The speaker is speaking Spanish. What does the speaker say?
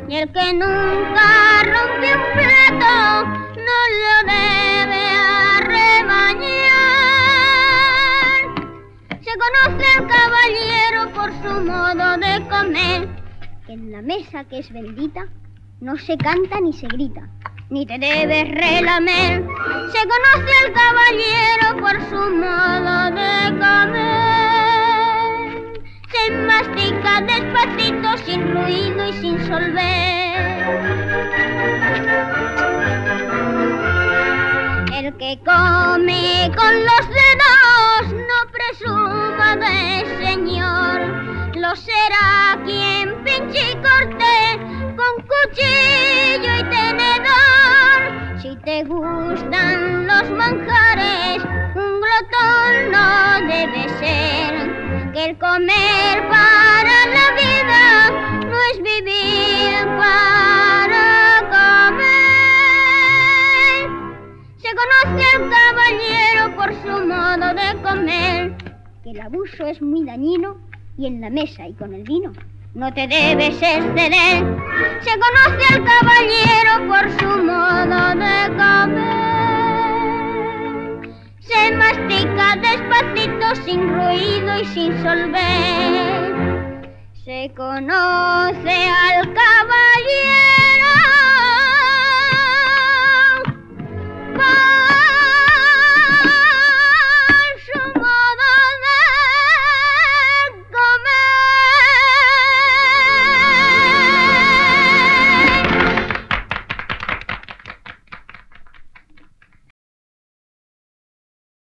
Y el que nunca rompe un plato no lo debe arrebañar. Se conoce al caballero por su modo de comer, que en la mesa que es bendita no se canta ni se grita, ni te debes relamer. Se conoce al caballero por su modo de comer. Se mastica despacito, sin ruido y sin solver. El que come con los dedos no presuma de señor. Lo será quien pinche y corte con cuchillo y tenedor. Si te gustan los manjares, un glotón no debe ser. Que el comer para la vida no es vivir para comer. Se conoce al caballero por su modo de comer, que el abuso es muy dañino y en la mesa y con el vino no te debes exceder. Se conoce al caballero por su modo de comer. Se mastica despacito, sin ruido y sin solver. Se conoce al caballero